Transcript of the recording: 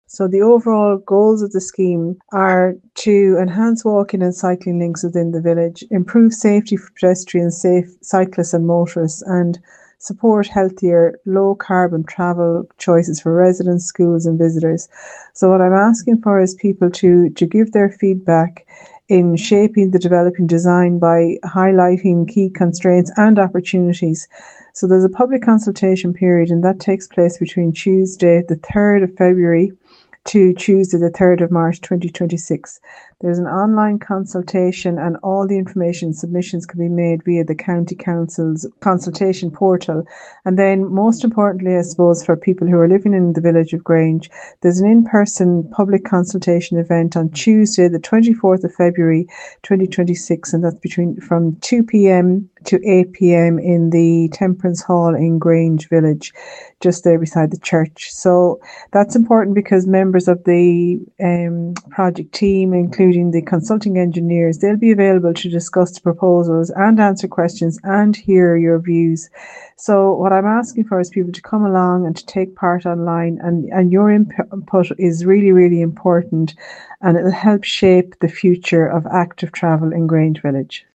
So the overall goals of the scheme are to enhance walking and cycling links within the village, improve safety for pedestrians, safe cyclists and motorists, and support healthier, low carbon travel choices for residents, schools and visitors. So what I'm asking for is people to give their feedback in shaping the developing design by highlighting key constraints and opportunities. So there's a public consultation period, and that takes place between Tuesday, the 3rd of February to Tuesday, the 3rd of March 2026. There's an online consultation, and all the information submissions can be made via the County Council's consultation portal. And then, most importantly, I suppose, for people who are living in the village of Grange, there's an in-person public consultation event on Tuesday, the 24th of February 2026, and that's from 2 p.m. to 8 p.m. in the Temperance Hall in Grange Village, just there beside the church. So that's important because members of the project team, including the consulting engineers, they'll be available to discuss the proposals and answer questions and hear your views. So what I'm asking for is people to come along and to take part online, and your input is really, really important, and it'll help shape the future of active travel in Grange Village.